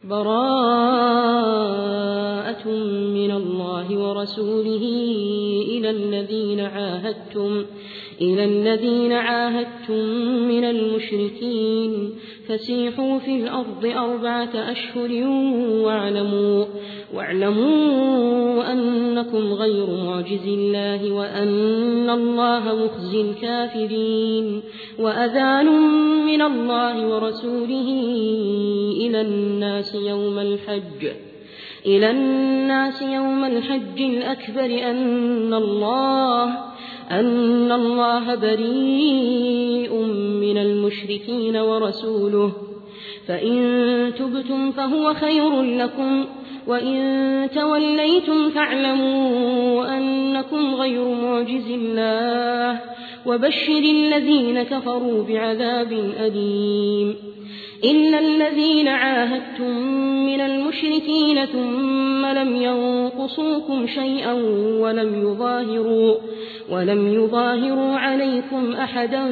براءة من الله ورسوله إلى الذين عاهدتم من المشركين فسيحوا في الأرض 4 أشهر واعلموا أنكم غير معجز الله وأن الله مخزي الكافرين. وأذان من الله ورسوله إلى الناس يوم الحج الأكبر أن الله بريء من المشركين ورسوله، فإن تبتم فهو خير لكم، وإن توليتم فاعلموا أنكم غير معجز الله، وبشر الذين كفروا بعذاب أليم. إلا الذين عاهدتم من المشركين ثم لم ينقصوكم شيئا ولم يظاهروا عليكم أحدا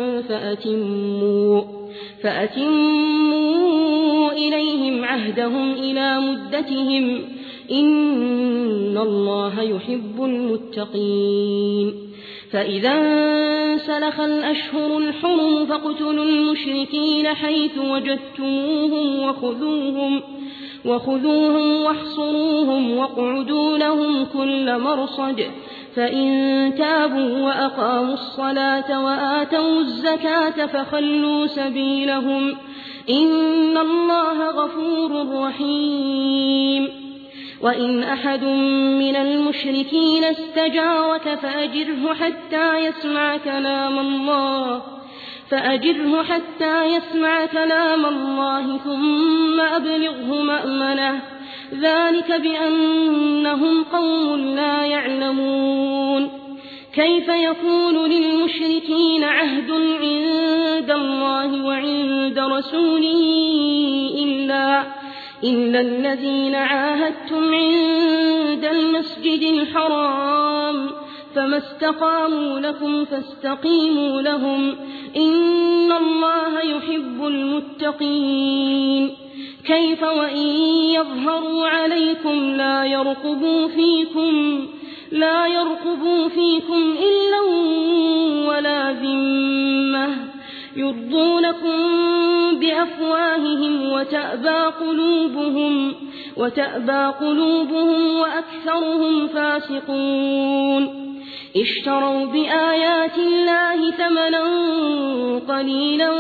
فأتموا إليهم عهدهم إلى مدتهم، إن الله يحب المتقين. فإذا انسلخ الأشهر الحرم فاقتلوا المشركين حيث وجدتموهم وخذوهم واحصروهم واقعدوا لهم كل مرصد، فإن تابوا وأقاموا الصلاة وآتوا الزكاة فخلوا سبيلهم، إن الله غفور رحيم. وإن أحد من المشركين استجارك فأجره حتى يسمع كلام الله ثم أبلغه مأمنه، ذلك بأنهم قوم لا يعلمون. كيف يكون للمشركين عهد عند الله وعند رسوله إلا الذين عاهدتم عند المسجد الحرام، فما استقاموا لكم فاستقيموا لهم، إن الله يحب المتقين. كيف وإن يظهروا عليكم لا يرقبوا فيكم إلا ولا ذمة، يرضونكم بأفواههم وتأبى قلوبهم وأكثرهم فاسقون. اشتروا بآيات الله ثمنا قليلا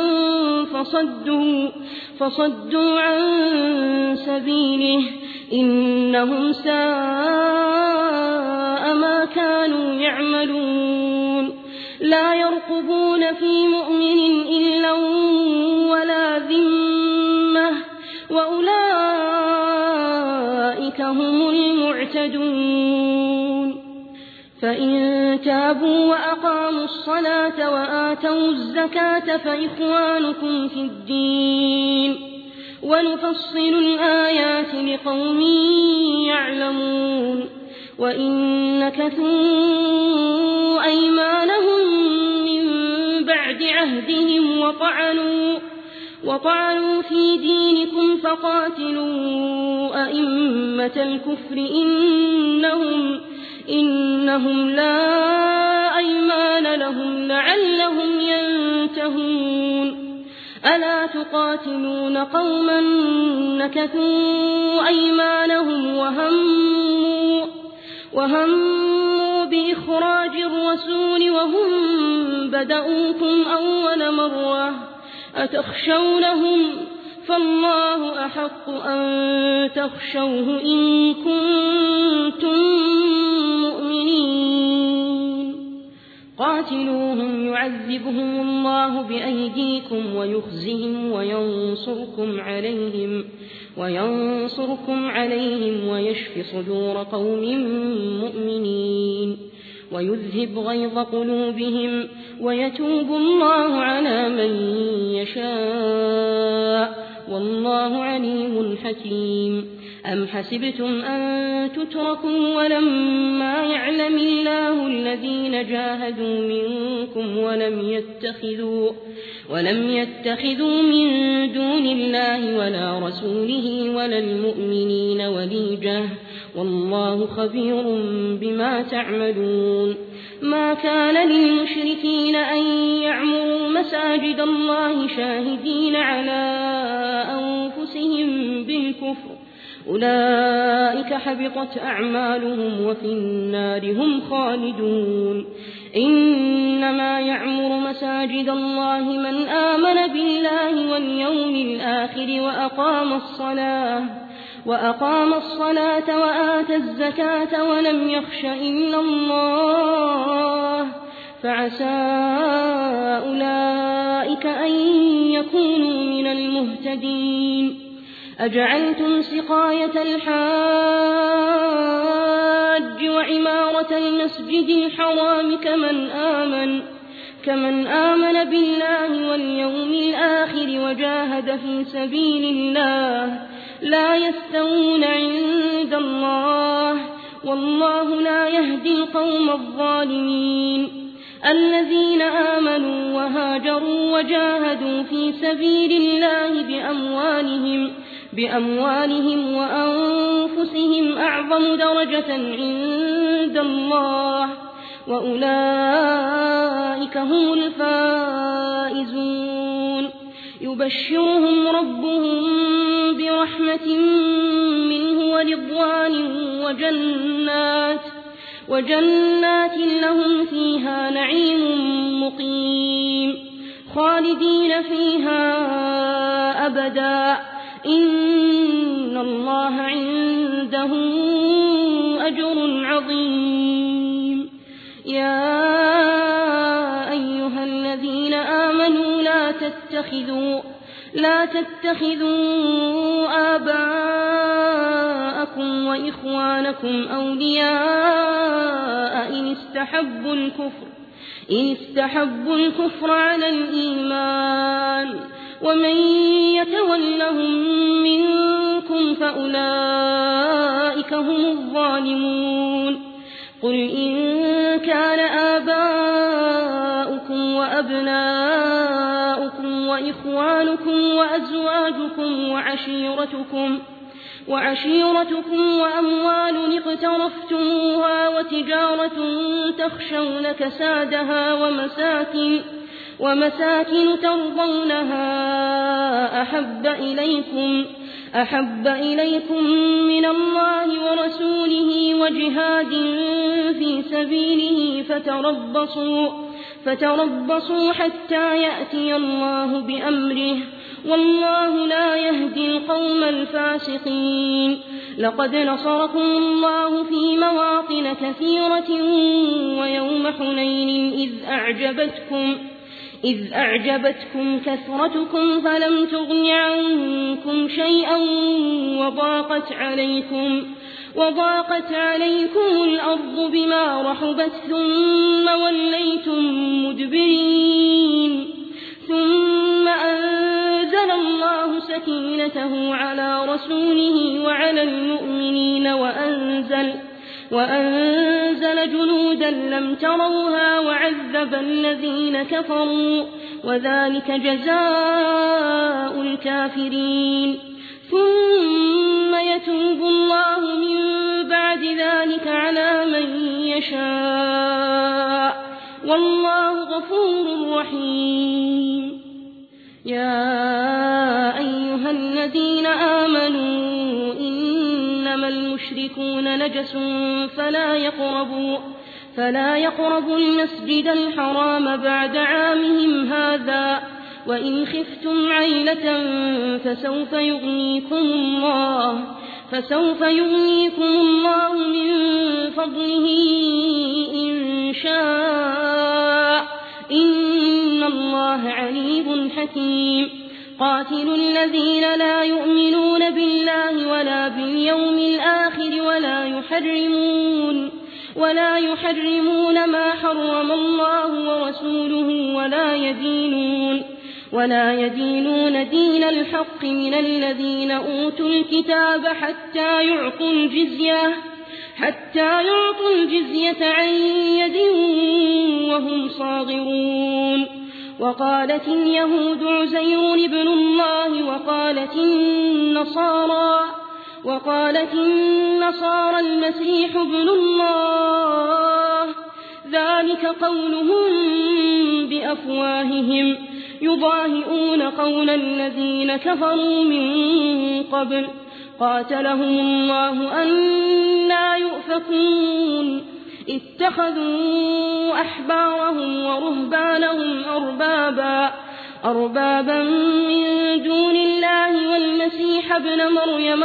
فصدوا عن سبيله، إنهم ساء ما كانوا يعملون. لا يرقبون في مؤمن إلا ولا ذمة، وأولئك هم المعتدون. فإن تابوا وأقاموا الصلاة وآتوا الزكاة فإخوانكم في الدين، ونفصل الآيات لقوم يعلمون. وإن نكثوا أيمانهم من بعد عهدهم وطعنوا في دينكم فقاتلوا أئمة الكفر إنهم لا أيمان لهم لعلهم ينتهون. ألا تقاتلون قوما نكثوا أيمانهم وهموا بإخراج الرسول وهم بدؤوكم أول مرة، أتخشونهم؟ فالله أحق أن تخشوه إن كنتم مؤمنين. قاتلوهم يعذبهم الله بأيديكم ويخزهم وينصركم عليهم ويشف صدور قوم مؤمنين، ويذهب غيظ قلوبهم ويتوب الله على من يشاء، والله عليم حكيم. أم حسبتم أن تتركوا ولما يعلم الله الذين جاهدوا منكم ولم يتخذوا من دون الله ولا رسوله ولا المؤمنين وليجة والله خبير بما تعملون ما كان للمشركين أن يعمروا مساجد الله شاهدين على أنفسهم بالكفر أولئك حبطت أعمالهم وفي النار هم خالدون إنما يعمر مساجد الله من آمن بالله واليوم الآخر وأقام الصلاة وآتى الزكاة ولم يخش إلا الله فعسى أولئك أن يكونوا من المهتدين أجعلتم سقاية الحاج وعمارة المسجد الحرام كمن آمن بالله واليوم الآخر وجاهد في سبيل الله لا يستوون عند الله والله لا يهدي القوم الظالمين الذين آمنوا وهاجروا وجاهدوا في سبيل الله بأموالهم وأنفسهم أعظم درجة عند الله وأولئك هم الفائزون يبشرهم ربهم برحمة منه ورضوان وجنات لهم فيها نعيم مقيم خالدين فيها أبدا إن الله عنده أجر عظيم يا أيها الذين آمنوا لا تتخذوا آباءكم وإخوانكم أولياء إن استحبوا الكفر على الإيمان ومن يتولهم منكم فأولئك هم الظالمون قل إن كان آباؤكم وأبناؤكم وإخوانكم وأزواجكم وعشيرتكم وأموال اقترفتموها وتجارة تخشون كسادها ومساكن ترضونها أحب إليكم من الله ورسوله وجهاد في سبيله فتربصوا حتى يأتي الله بأمره والله لا يهدي القوم الفاسقين لقد نصركم الله في مواطن كثيرة ويوم حنين إذ أعجبتكم كثرتكم فلم تغن عنكم شيئا وضاقت عليكم الأرض بما رحبت ثم وليتم مدبرين ثم أنزل الله سكينته على رسوله وعلى المؤمنين وأنزل جنودا لم تروها وعذب الذين كفروا وذلك جزاء الكافرين ثم يتوب الله من بعد ذلك على من يشاء والله غفور رحيم يا أيها الذين آمنوا إنما المشركون نجس فلا يقربوا المسجد الحرام بعد عامهم هذا وإن خفتم عيلة فسوف يغنيكم الله من فضله إن شاء إن الله عليم حكيم قاتلوا الذين لا يؤمنون بالله ولا باليوم الآخر ولا يحرمون ما حرم الله ورسوله ولا يدينون دين الحق من الذين أوتوا الكتاب حتى يعطوا الجزية عن يد وهم صاغرون وقالت اليهود عزير ابن الله وقالت النصارى المسيح ابن الله، ذلك قولهم بأفواههم يضاهئون قول الذين كفروا من قبل قاتلهم الله أنى يؤفكون. اتخذوا أحبارهم ورهبانهم أربابا من دون الله والمسيح ابن مريم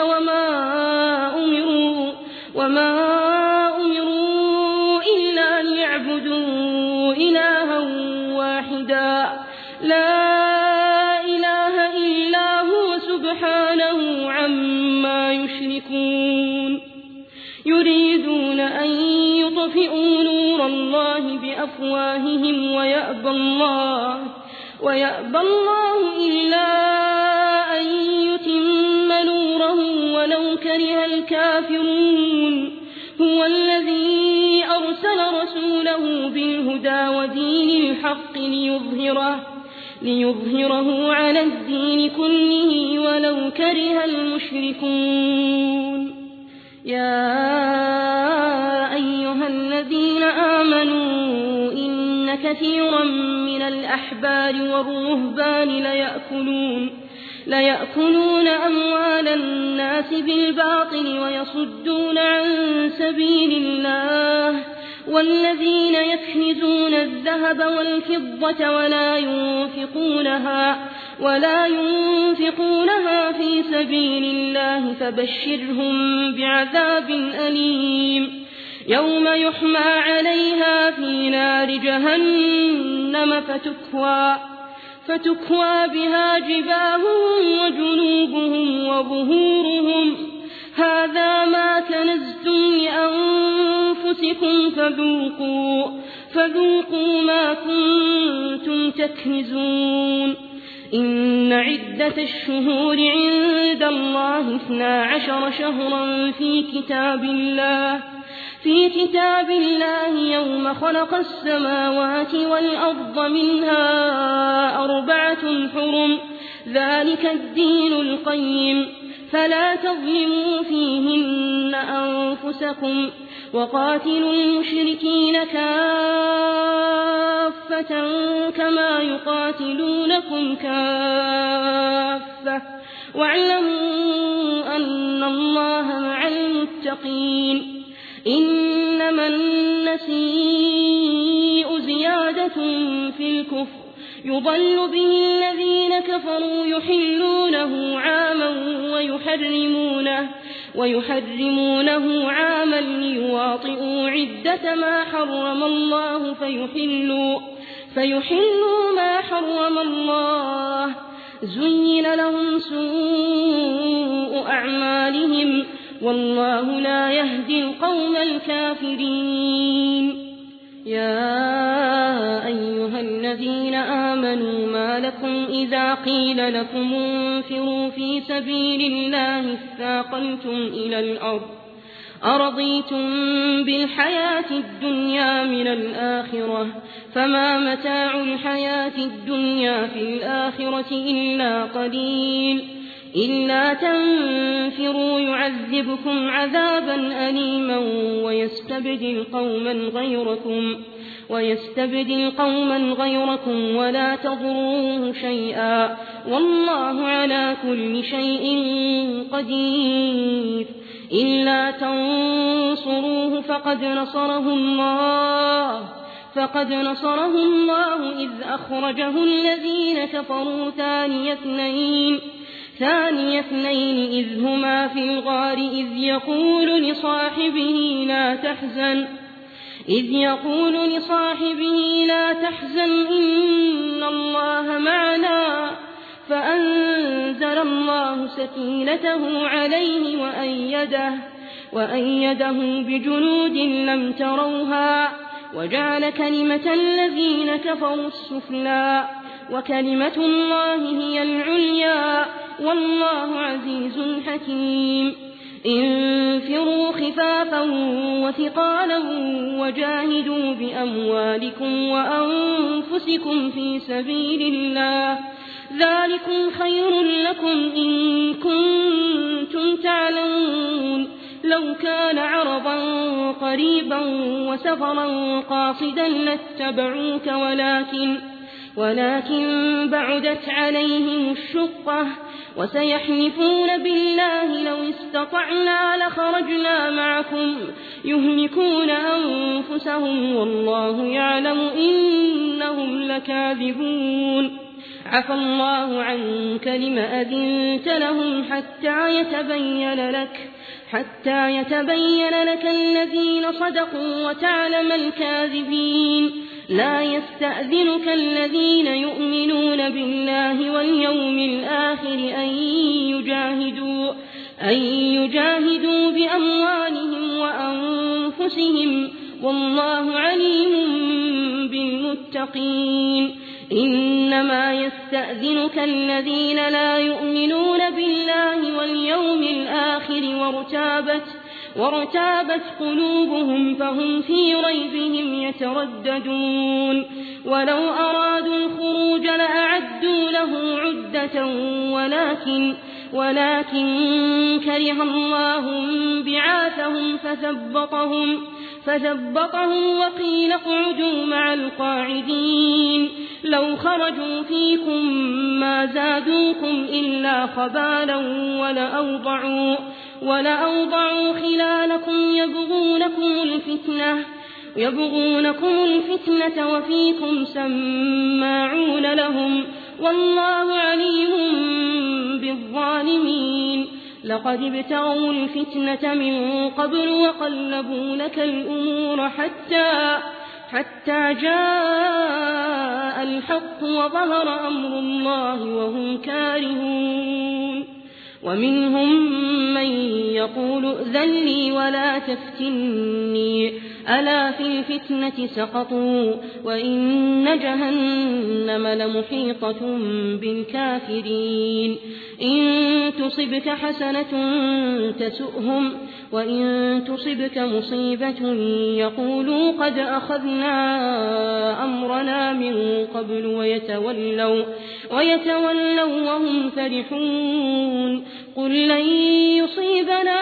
وما أمروا إلا ليعبدوا إلها واحدا لا إله إلا هو سبحانه عما يشركون. يريدون أن يطفئوا نور الله بأفواههم ويأبى الله إلا أن يتم نوره ولو كره الكافرون. هو الذي أرسل رسوله بالهدى ودين الحق ليظهره على الدين كله ولو كره المشركون. يا أيها الذين آمنوا إن كثيرا من الأحبار والرهبان ليأكلون أموال الناس بالباطل ويصدون عن سبيل الله، والذين يكنزون الذهب والفضة ولا ينفقونها في سبيل الله فبشرهم بعذاب أليم يوم يحمى عليها في نار جهنم فتكوى بها جباههم وجنوبهم وظهورهم هذا ما كنزتم لأنفسكم فذوقوا ما كنتم تكنزون. إن عدة الشهور عند الله 12 شهرا في كتاب الله يوم خلق السماوات والأرض منها 4 حرم ذلك الدين القيم فلا تظلموا فيهن أنفسكم وقاتلوا المشركين كافة كما يقاتلونكم كافة واعلموا أن الله مع المتقين. إنما النسيء زيادة في الكفر يضل به الذين كفروا يحلونه عاما ويحرمونه عاما ليواطئوا عدة ما حرم الله فيحلوا ما حرم الله. زين لهم سوء أعمالهم والله لا يهدي القوم الكافرين. يا أيها الذين آمنوا ما لكم إذا قيل لكم انفروا في سبيل الله اثاقلتم إلى الأرض أرضيتم بالحياة الدنيا من الآخرة فما متاع الحياة الدنيا في الآخرة إلا قليل. إلا تنفروا يعذبكم عذابا أليما ويستبدل قوما غيركم ولا تضروه شيئا والله على كل شيء قدير. إلا تنصروه فقد نصره الله إذ أخرجه الذين كفروا ثاني اثنين إذ هما في الغار إذ يقول لصاحبه لا تحزن إن الله معنا فأنزل الله سكينته عليه وأيده بجنود لم تروها وجعل كلمة الذين كفروا السفلى وكلمة الله هي العليا والله عزيز حكيم. انفروا خفافا وثقالا وجاهدوا بأموالكم وأنفسكم في سبيل الله ذلكم خير لكم إن كنتم تعلمون لو كان عرضا قريبا وسفرا قاصدا لاتبعوك ولكن بعدت عليهم الشقة وسيحلفون بالله لو استطعنا لخرجنا معكم يهلكون أنفسهم والله يعلم إنهم لكاذبون عفى الله عنك لم أذنت لهم حتى يتبين لك الذين صدقوا وتعلم الكاذبين لا يستأذنك الذين يؤمنون بالله واليوم الآخر أن يجاهدوا بأموالهم وأنفسهم والله عليم بالمتقين إنما يستأذنك الذين لا يؤمنون بالله واليوم الآخر وارتابت قلوبهم فهم في ريبهم يترددون ولو أرادوا الخروج لأعدوا له عدة ولكن كره الله بعاثهم فثبطهم وقيل اقعدوا مع القاعدين لو خرجوا فيكم ما زادوكم إلا خبالا ولأوضعوا خلالكم يبغونكم الفتنة وفيكم سماعون لهم والله عليم بالظالمين لقد ابتغوا الفتنة من قبل وقلبوا لك الأمور حتى جاء الحق وظهر أمر الله وهم كارهون ومنهم من يقول ائذن لي ولا تفتني ألا في الفتنة سقطوا وإن جهنم لمحيطة بالكافرين إن تصبك حسنة تسؤهم وإن تصبك مصيبة يقولوا قد أخذنا أمرنا من قبل ويتولوا وهم فرحون قل لن يصيبنا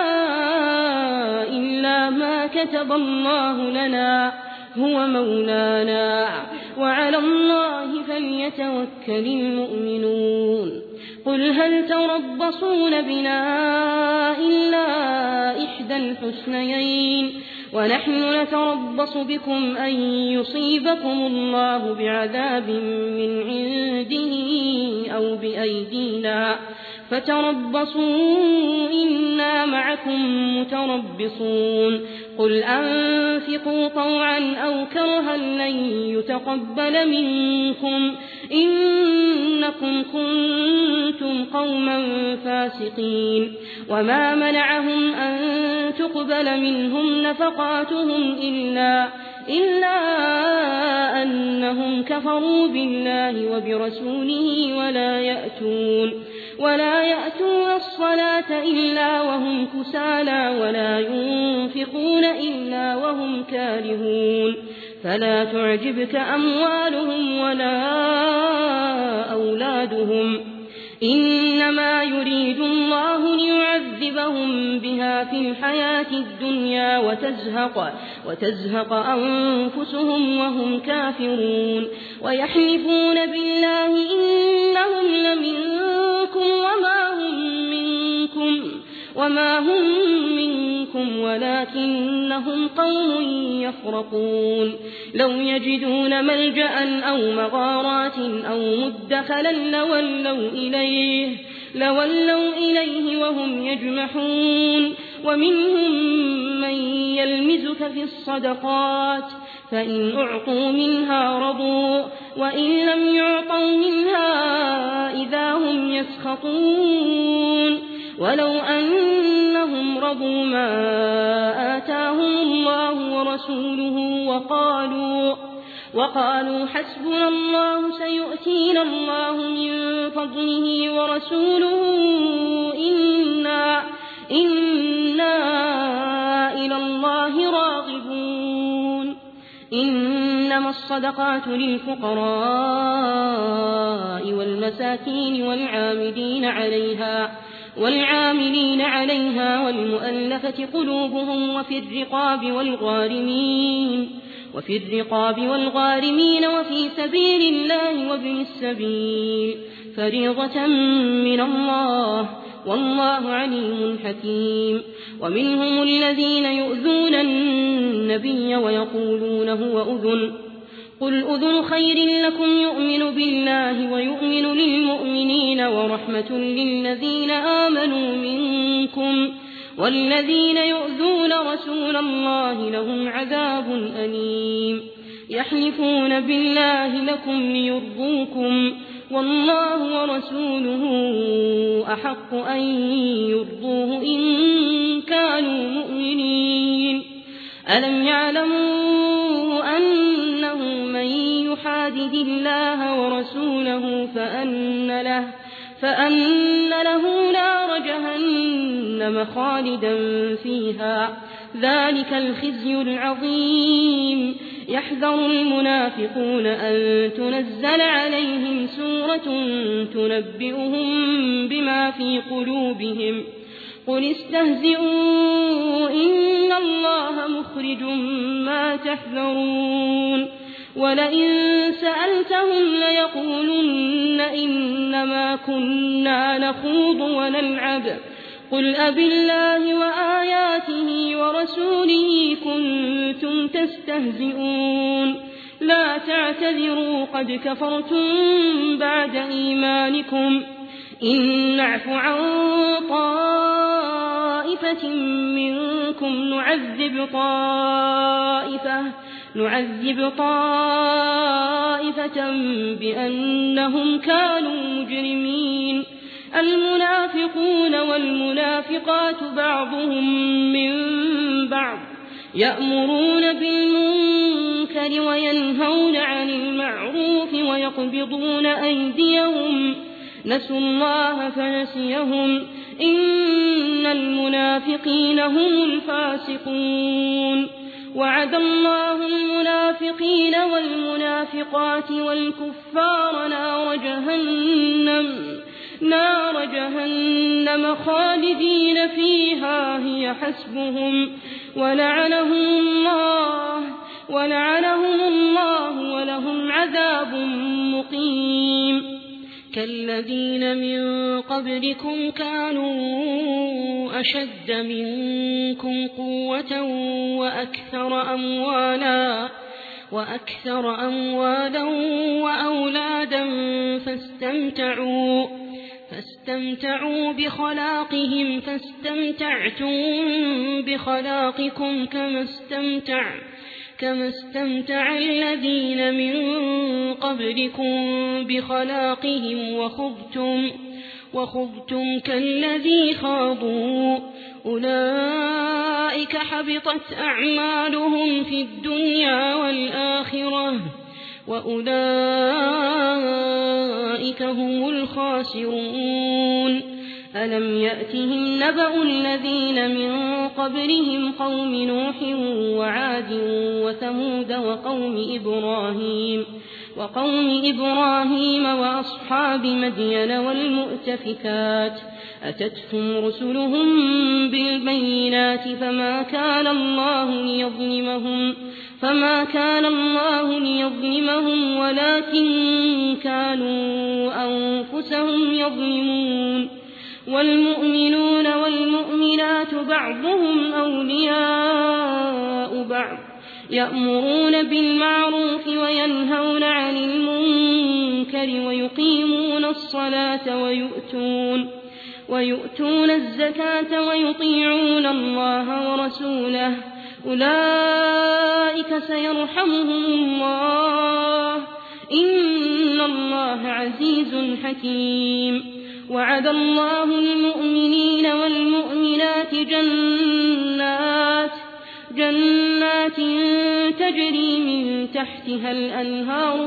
إلا ما كتب الله لنا هو مولانا وعلى الله فليتوكل المؤمنون قل هل تربصون بنا إلا إحدى الحسنيين ونحن نتربص بكم أن يصيبكم الله بعذاب من عنده أو بأيدينا فتربصوا إنا معكم متربصون قل أنفقوا طوعا أو كرها لن يتقبل منكم إنكم كنتم قوما فاسقين وما منعهم أن تقبل منهم نفقاتهم إلا أنهم كفروا بالله وبرسوله ولا يأتون الصلاة إلا وهم كسالى ولا ينفقون إلا وهم كارهون فلا تعجبك أموالهم ولا أولادهم إنما يريد الله ليعذبهم بها في الحياة الدنيا وتزهق أنفسهم وهم كافرون ويحلفون بالله إنهم لمنكم وما هم منكم ولكنهم قوم يفرقون لو يجدون ملجأ أو مغارات أو مدخلا لولوا إليه وهم يجمحون ومنهم من يلمزك في الصدقات فإن أعطوا منها رضوا وإن لم يعطوا منها إذا هم يسخطون ولو أنهم رضوا ما آتاهم الله ورسوله وقالوا حسبنا الله سيؤتينا الله من فضله ورسوله إنا إنما الصدقات للفقراء والمساكين والعاملين عليها والمؤلفة قلوبهم وفي الرقاب والغارمين وفي سبيل الله وابن السبيل فريضة من الله والله عليم حكيم. ومنهم الذين يؤذون النبي ويقولون هو أذن قل أذن خير لكم يؤمن بالله ويؤمن للمؤمنين ورحمة للذين آمنوا منكم والذين يؤذون رسول الله لهم عذاب أليم. يحلفون بالله لكم ليرضوكم والله ورسوله أحق أن يرضوه إن كانوا مؤمنين. ألم يعلموا أنه من يحادد الله ورسوله فأن له نار جهنم خالدا فيها ذلك الخزي العظيم. يحذر المنافقون أن تنزل عليهم سورة تنبئهم بما في قلوبهم قل استهزئوا إن الله مخرج ما تحذرون. ولئن سألتهم ليقولن إنما كنا نخوض ونلعب قل أبالله وآياته ورسوله كنتم تستهزئون لا تعتذروا قد كفرتم بعد إيمانكم إن نعف عن طائفة منكم نعذب طائفة بأنهم كانوا مجرمين. المنافقون والمنافقات بعضهم من بعض يأمرون بالمنكر وينهون عن المعروف ويقبضون أيديهم نسوا الله فنسيهم إن المنافقين هم الفاسقون. وعد الله المنافقين والمنافقات والكفار نار جهنم خالدين فيها هي حسبهم ولعنهم الله ولهم عذاب مقيم. كالذين من قبلكم كانوا أشد منكم قوة وأكثر أموالا وأولادا فاستمتعوا بخلاقهم فاستمتعتم بخلاقكم كما استمتع الذين من قبلكم بخلاقهم وخضتم كالذي خاضوا أولئك حبطت أعمالهم في الدنيا والآخرة وأولئك هم الخاسرون. ألم يأتهم نبأ الذين من قبلهم قوم نوح وعاد وثمود وقوم إبراهيم وأصحاب مدين والمؤتفكات أتتهم رسلهم بالبينات فما كان الله ليظلمهم ولكن كانوا أنفسهم يظلمون. والمؤمنون والمؤمنات بعضهم أولياء بعض يأمرون بالمعروف وينهون عن المنكر ويقيمون الصلاة ويؤتون الزكاة ويطيعون الله ورسوله أولئك سيرحمهم الله إن الله عزيز حكيم. وعد الله المؤمنين والمؤمنات جنات تجري من تحتها الأنهار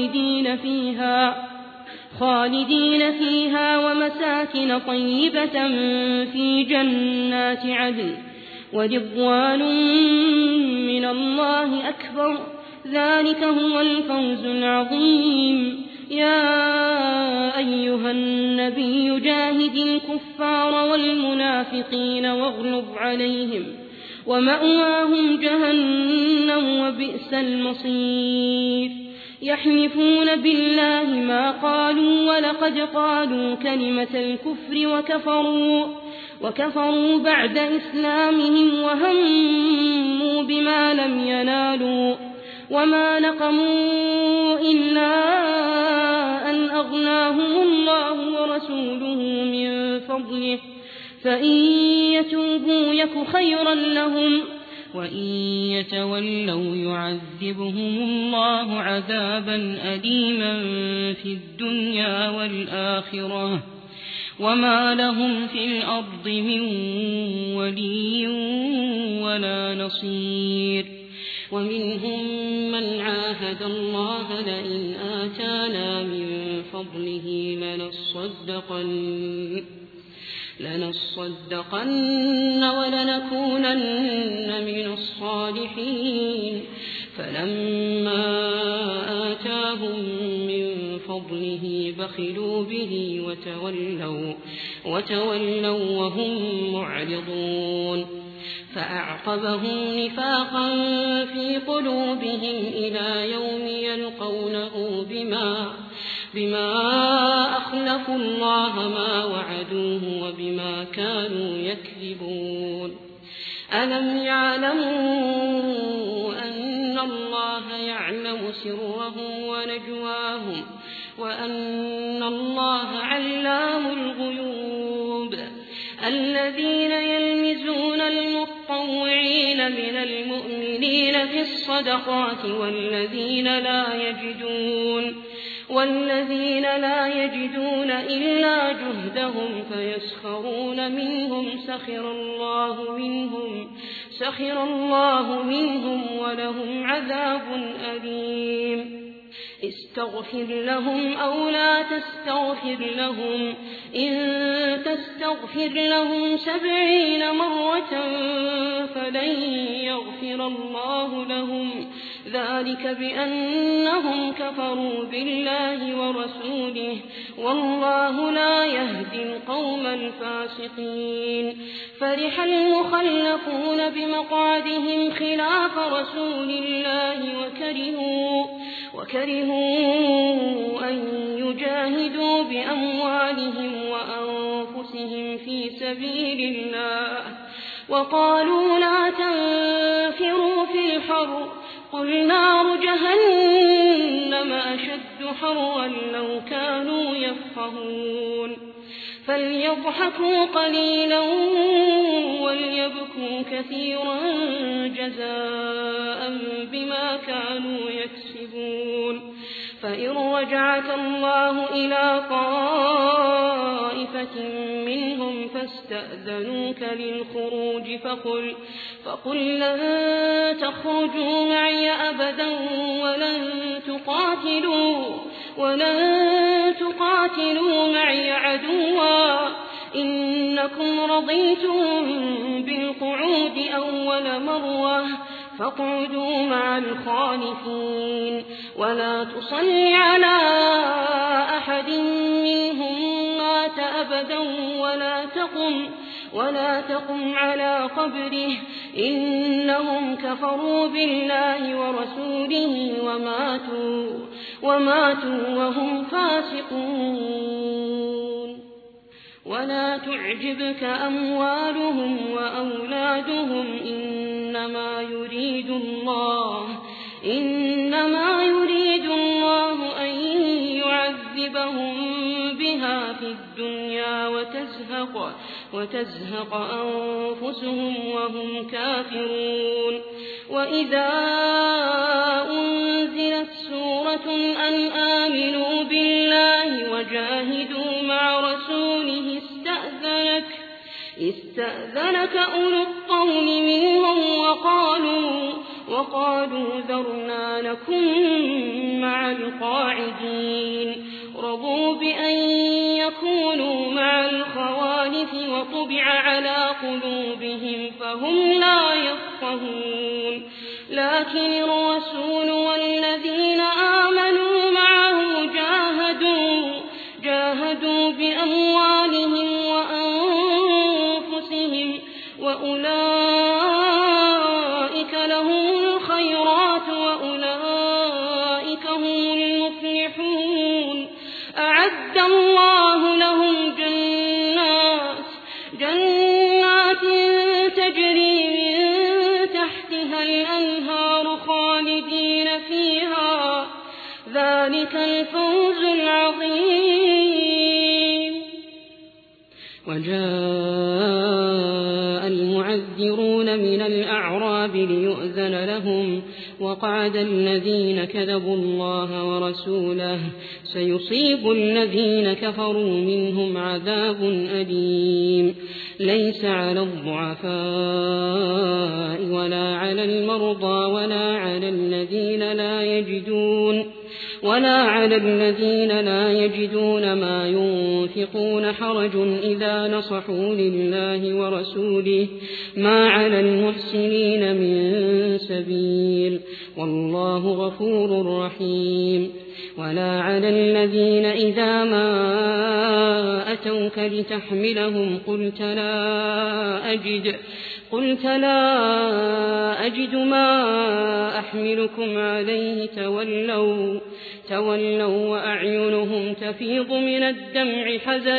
خالدين فيها ومساكن طيبة في جنات عدن ورضوان من الله أكبر ذلك هو الفوز العظيم. يا أيها النبي جاهد الكفار والمنافقين واغلظ عليهم ومأواهم جهنم وبئس المصير. يحلفون بالله ما قالوا ولقد قالوا كلمة الكفر وكفروا بعد إسلامهم وهموا بما لم ينالوا وما نقموا إلا أن أغناهم الله ورسوله من فضله فإن يتوبوا يك خيرا لهم وإن يتولوا يعذبهم الله عذابا أليما في الدنيا والآخرة وما لهم في الأرض من ولي ولا نصير. ومنهم من عاهد الله لئن آتانا من فضله لنصدقن ولنكونن من الصالحين فلما آتاهم من فضله بخلوا به وتولوا وهم معرضون. فأعقبهم نفاقا في قلوبهم إلى يوم يلقونه بما أخلفوا الله ما وعدوه وبما كانوا يكذبون. ألم يعلموا أن الله يعلم سرهم ونجواهم وأن الله علام الغيوب. الذين يلمزون المتطوعين من المؤمنين في الصدقات والذين لا يجدون إلا جهدهم فيسخرون منهم سخر الله منهم ولهم عذاب أليم. استغفر لهم أو لا تستغفر لهم إن تستغفر لهم 70 مرة فلن يغفر الله لهم ذلك بأنهم كفروا بالله ورسوله والله لا يهدي القوم الفاسقين. فرح المخلفون بمقعدهم خلاف رسول الله وكرهوا أن يجاهدوا بأموالهم وأنفسهم في سبيل الله وقالوا لا تنفروا في الحر قل نار جهنم أشد حرا لو كانوا يفقهون. فليضحكوا قليلا وليبكوا كثيرا جزاء بما كانوا يكسبون. فإن رجعك الله إلى طائفة منهم فاستأذنوك للخروج فقل لن تخرجوا معي أبدا ولن تقاتلوا معي عدوا إنكم رضيتم بالقعود أول مرة فاقعدوا مع الخالفين ولا تصل على أحد منهم مات أبدا ولا تقم على قبره إنهم كفروا بالله ورسوله وماتوا وهم فاسقون. ولا تعجبك أموالهم وأولادهم إنما يريد الله أن يعذبهم بها في الدنيا وتزهق أنفسهم وهم كافرون. وإذا أنزلت سورة أن آمنوا بالله وجاهدوا مع رسوله استأذنك أولو الطول منهم وقالوا ذرنا نكن مع القاعدين ورضوا بأن يكونوا مع الخوالف وطبع على قلوبهم فهم لا يفقهون لكن الرسول والذين آمنوا معه جاهدوا بأموالهم وأنفسهم وأولئك لهم الخيرات وأولئك هم المفلحون أعد الله لهم جنات تجري من تحتها الأنهار خالدين فيها ذلك الفوز العظيم. وجاء المعذرون من الأعراب ليؤذن لهم وقعد الذين كذبوا الله ورسوله سيصيب الذين كفروا منهم عذاب أليم ليس على الضعفاء ولا على المرضى ولا على الذين لا يجدون ما ينفقون حرج إذا نصحوا لله ورسوله ما على المحسنين من سبيل والله غفور رحيم. ولا على الذين إذا ما أتوك لتحملهم قلت لا أجد ما أحملكم عليه تولوا وأعينهم تفيض من الدمع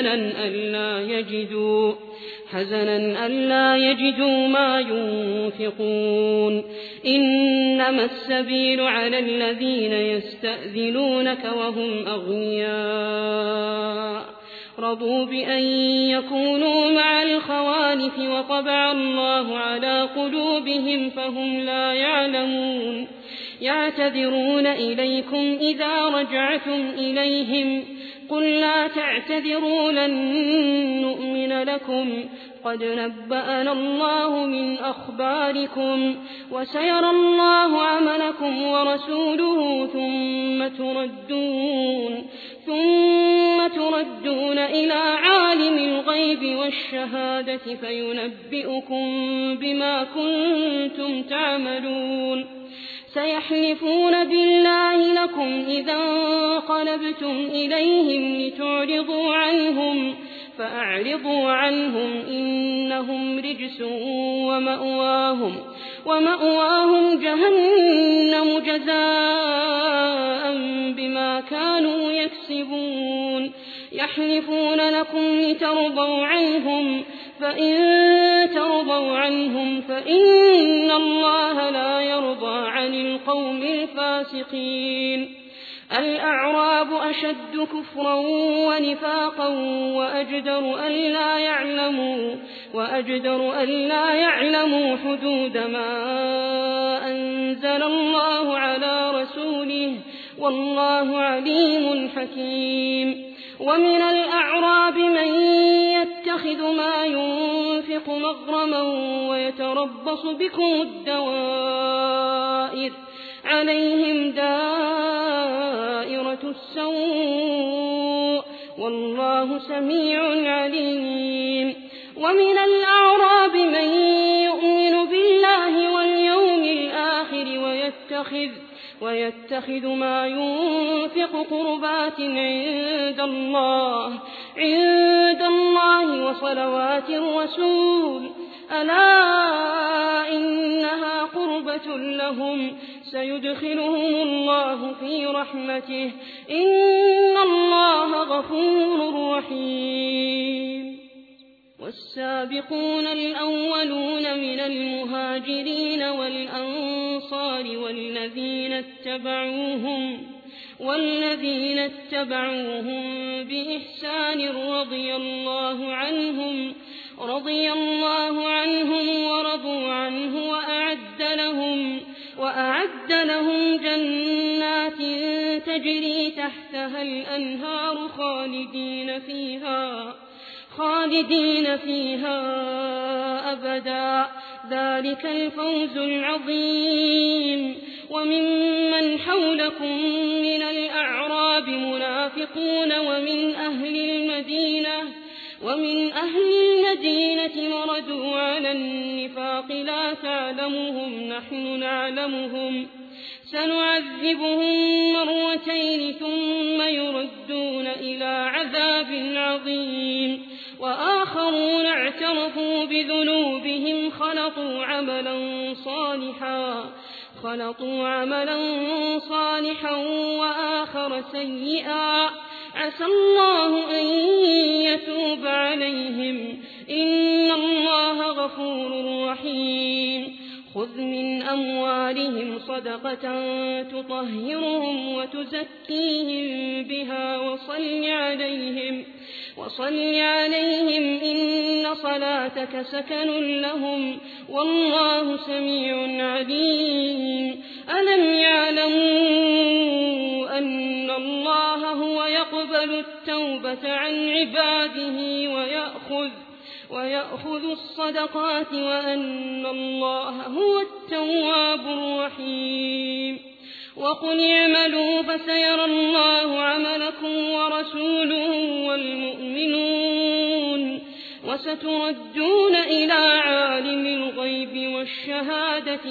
حزنا ألا يجدوا ما ينفقون إنما السبيل على الذين يستأذنونك وهم أغنياء رضوا بأن يكونوا مع الخوالف وطبع الله على قلوبهم فهم لا يعلمون يعتذرون إليكم إذا رجعتم إليهم قل لا تعتذروا لن نؤمن لكم قد نبأنا الله من أخباركم وسيرى الله عملكم ورسوله ثم تردون إلى عالم الغيب والشهادة فينبئكم بما كنتم تعملون سيحلفون بالله لكم إذا انقلبتم إليهم لتعرضوا عنهم فأعرضوا عنهم إنهم رجس ومأواهم جهنم جزاء بما كانوا يكسبون يحلفون لكم لترضوا عنهم فإن ترضوا عنهم فإن الله لا يرضى عن القوم الفاسقين. الأعراب أشد كفرا ونفاقا وأجدر ألا يعلموا حدود ما أنزل الله على رسوله والله عليم حكيم. ومن الأعراب من يتخذ ما ينفق مغرما ويتربص بكم الدوائر عليهم دائرة السوء والله سميع عليم. ومن الأعراب من يؤمن بالله واليوم الآخر ويتخذ ما ينفق قربات عند الله وصلوات الرسول ألا إنها قربة لهم سيدخلهم الله في رحمته إن الله غفور رحيم. والسابقون الأولون من المهاجرين والأنصار والذين اتبعوهم بإحسان رضي الله عنهم ورضوا عنه وأعد لهم جنات تجري تحتها الأنهار خالدين فيها أبدا ذلك الفوز العظيم وممن حولكم من الأعراب منافقون ومن أهل المدينة مردوا على النفاق لا تعلمهم نحن نعلمهم سنعذبهم مرتين ثم يردون إلى عذاب عظيم وآخرون اعترفوا بذنوبهم خلطوا عملا صالحا وآخر سيئا عسى الله أن يتوب عليهم إن الله غفور رحيم خذ من أموالهم صدقة تطهرهم وتزكيهم بها وصل عليهم إن صلاتك سكن لهم والله سميع عليم ألم يعلموا أن الله هو يقبل التوبة عن عباده ويأخذ الصدقات وأن الله هو التواب الرحيم وقل اعملوا فسيرى الله عملكم ورسوله والمؤمنون وستردون إلى عالم الغيب والشهادة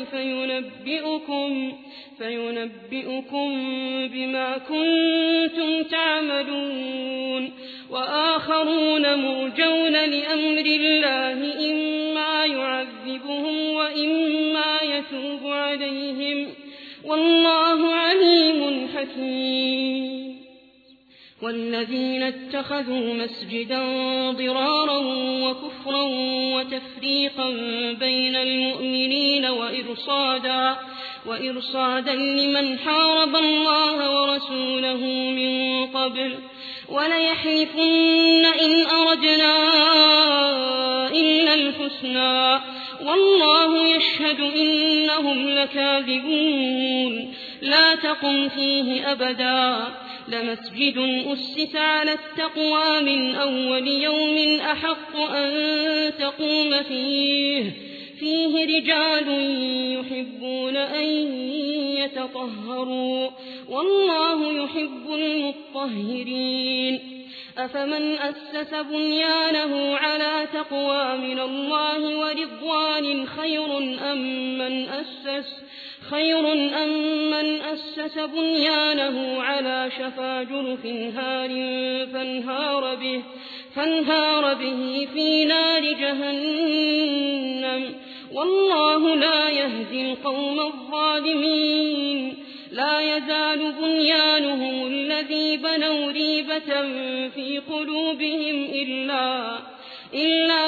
فينبئكم بما كنتم تعملون وآخرون مرجون لأمر الله إما يعذبهم وإما يتوب عليهم والله عليم حكيم والذين اتخذوا مسجدا ضرارا وكفرا وتفريقا بين المؤمنين وإرصادا لمن حارب الله ورسوله من قبل وليحلفن إن أردنا إلا الحسنى والله يشهد إنهم لكاذبون لا تقم فيه أبدا لمسجد أسس على التقوى من أول يوم أحق أن تقوم فيه رجال يحبون أن يتطهروا والله يحب المطهرين أفمن أسس بنيانه على تقوى من الله ورضوان خير أم من أسس بنيانه على شفا جرف هار فانهار به في نار جهنم والله لا يهدي القوم الظالمين لا يزال بنيانهم الذي بنوا ريبة في قلوبهم إلا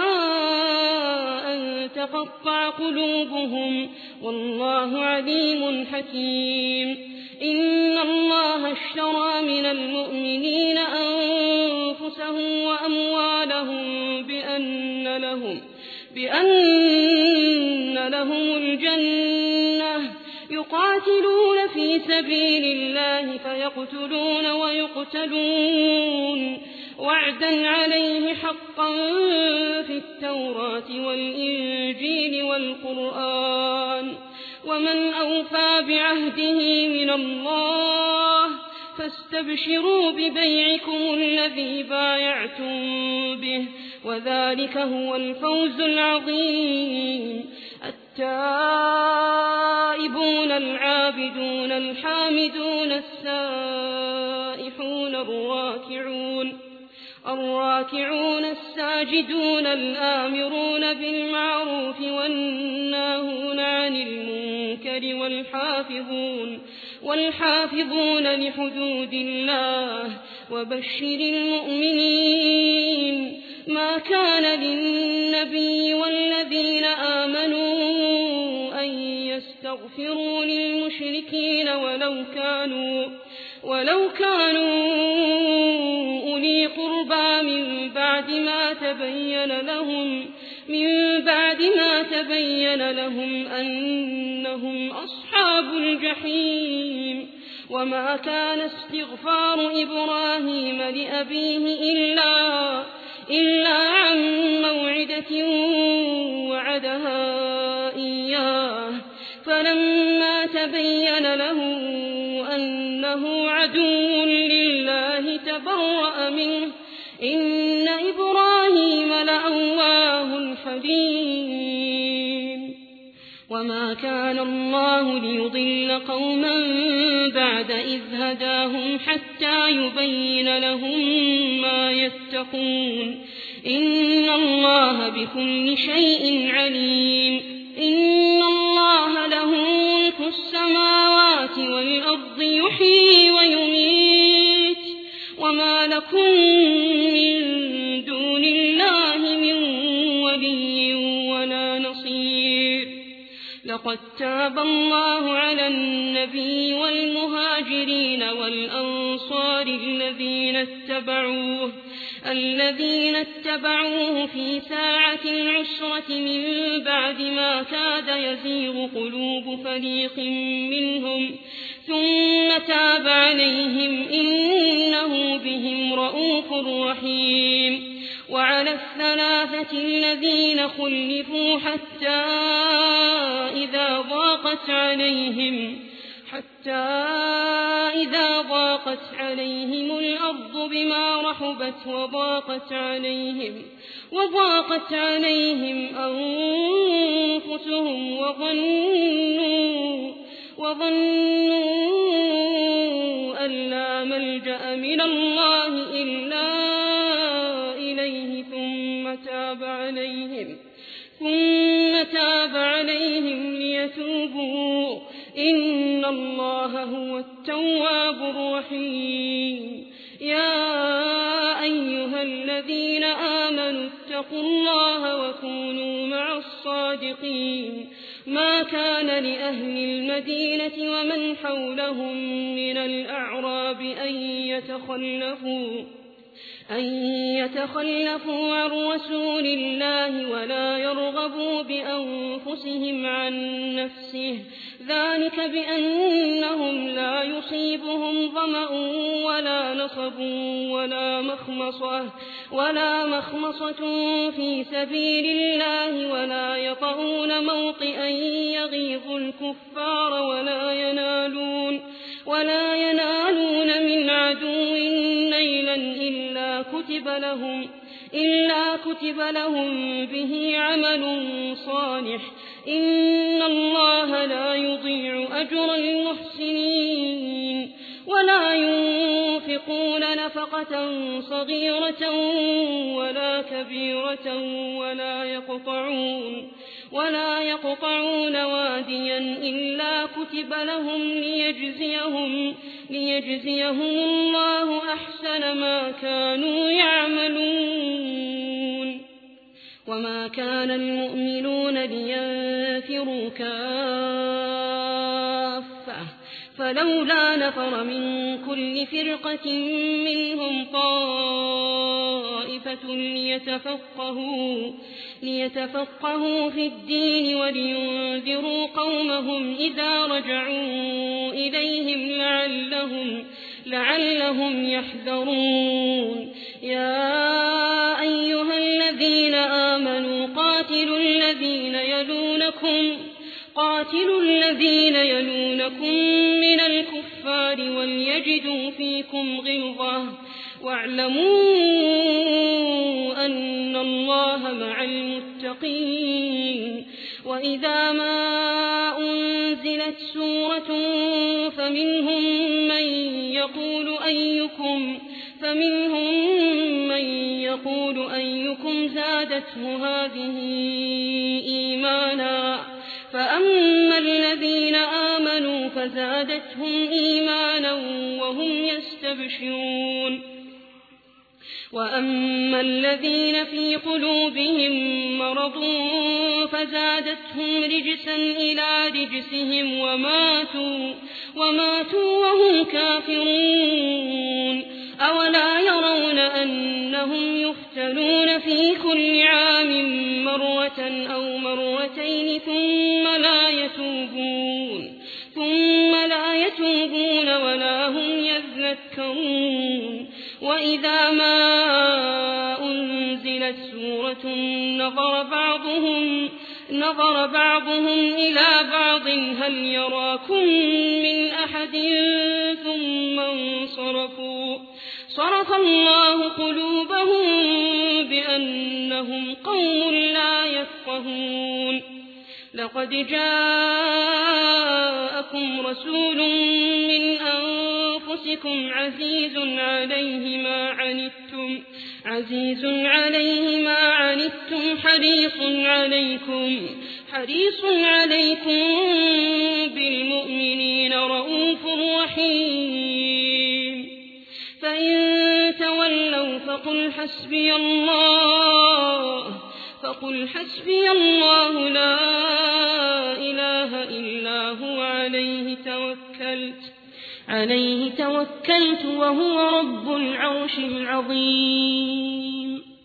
أن تقطع قلوبهم والله عليم حكيم إن الله اشترى من المؤمنين أنفسهم وأموالهم بأن لهم الجنة يقاتلون في سبيل الله فيقتلون ويقتلون وعدا عليه حقا في التوراة والإنجيل والقرآن ومن أوفى بعهده من الله فاستبشروا ببيعكم الذي بايعتم به وذلك هو الفوز العظيم التائبون العابدون الحامدون السائحون الراكعون الساجدون الآمرون بالمعروف والناهون عن المنكر والحافظون لحدود الله وبشر المؤمنين ما كان للنبي والذين آمنوا أن يستغفروا للمشركين ولو كانوا أولي قربى من بعد ما تبين لهم أنهم أصحاب الجحيم وما كان استغفار إبراهيم لأبيه إلا عن موعدة وعدها إياه فلما تبين له أنه عدو لله تبرأ منه إن إبراهيم لأواه حليم وما كان الله ليضل قوما بعد إذ هداهم حتى يبين لهم ما يتقون إن الله بكل شيء عليم إن الله له ملك السماوات والأرض يحيي ويميت وما لكم من دون الله من ولي ولا نصير لقد تاب الله على النبي والمهاجرين والأنصار الذين اتبعوه في ساعة العسرة من بعد ما كاد يزيغ قلوب فريق منهم ثم تاب عليهم إنه بهم رءوف رحيم وعلى الثلاثة الذين خلفوا حتى إذا ضاقت عليهم الأرض بما رحبت وضاقت عليهم أنفسهم وظنوا أن لا ملجأ من الله إلا إليه ثم تاب عليهم ليتوبوا إن الله هو التواب الرحيم يا أيها الذين آمنوا اتقوا الله وكونوا مع الصادقين ما كان لأهل المدينة ومن حولهم من الأعراب أن يتخلفوا عن رسول الله ولا يرغبوا بأنفسهم عن نفسه ذلك بأنهم لا يصيبهم ظمأ ولا نصب ولا مخمصة في سبيل الله ولا يطعون موطئا يغيظ الكفار ولا ينالون من عدو نيلا إلا كتب لهم به عمل صالح إن الله لا يضيع أجر المحسنين ولا ينفقون نفقة صغيرة ولا كبيرة ولا يقطعون واديا إلا كتب لهم ليجزيهم الله أحسن ما كانوا يعملون وما كان المؤمنون لينفروا كافة فلولا نفر من كل فرقة منهم طائفة ليتفقهوا في الدين ولينذروا قومهم إذا رجعوا إليهم لعلهم يحذرون يا أيها الذين آمنوا قاتلوا الذين يلونكم من الكفار وليجدوا فيكم غلظة واعلموا أن الله مع المتقين وإذا ما أنزلت سورة فمنهم من يقول أيكم زادته هذه إيمانا فأما الذين آمنوا فزادتهم إيمانا وهم يستبشرون وأما الذين في قلوبهم مرض فزادتهم رجسا إلى رجسهم وماتوا وهم كافرون أولا يرون أنهم يفتنون في كل عام مرة أو مرتين ثم لا يتوبون ولا هم يذكرون وإذا ما أنزلت سورة نظر بعضهم إلى بعض هل يراكم من أحد ثم انصرفوا صرف الله قلوبهم بأنهم قوم لا يفقهون لقد جاءكم رسول من أنفسكم عزيز عليه ما عنتم حريص عليكم بالمؤمنين رءوف رحيم فإن تولوا فقل حسبي الله لا إله إلا هو عليه توكلت وهو رب العرش العظيم.